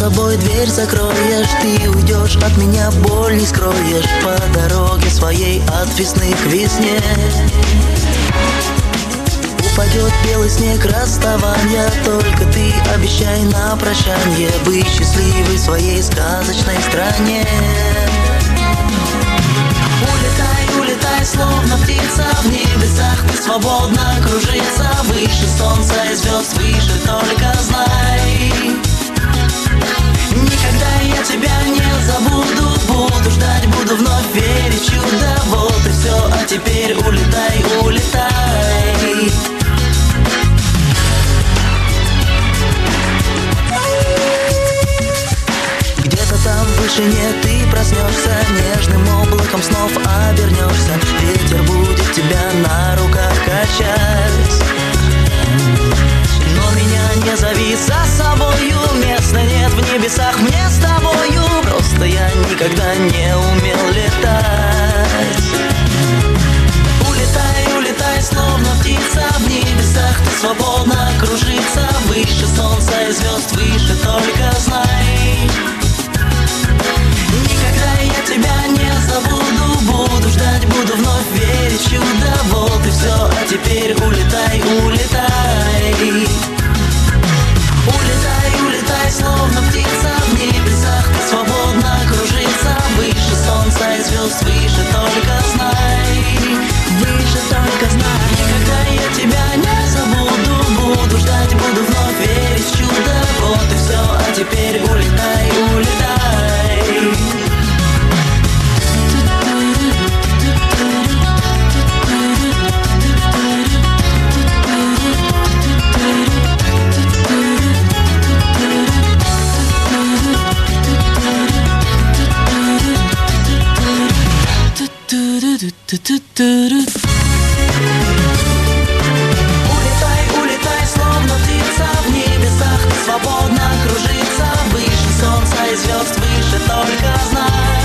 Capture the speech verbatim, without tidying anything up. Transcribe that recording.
собой дверь закроешь, ты уйдешь от меня, боль не скроешь. По дороге своей от весны к весне упадет белый снег расставания. Только ты обещай на прощанье быть счастливой в своей сказочной стране. Улетай, улетай, словно птица в небесах, ты свободно кружиться выше солнца и звезд, выше только знай. Никогда я тебя не забуду, буду ждать, буду вновь верить в чудо. Вот и все, а теперь улетай, улетай. Где-то там в вышине ты проснешься, нежным облаком снов обернешься. Ветер будет тебя на руках качать. Но меня не зови за собою, места нет в небесах мне с тобою. Просто я никогда не умел летать. Улетай, улетай, словно птица в небесах, ты свободно кружиться выше солнца и звезд, выше только знай. Никогда я тебя не забуду, буду ждать, буду вновь верить в чудо. Вот и все, а теперь улетай, улетай. Улетай, улетай, словно птица в небесах, ты свободно кружиться выше солнца и звезд, выше только знай. Выше только знай. Никогда я тебя не забуду, буду ждать, буду вновь верить в чудо. Вот и все, а теперь улетай, улетай. Улетай, улетай, словно птица в небесах, ты свободно кружиться выше солнца и звезд, выше только знай.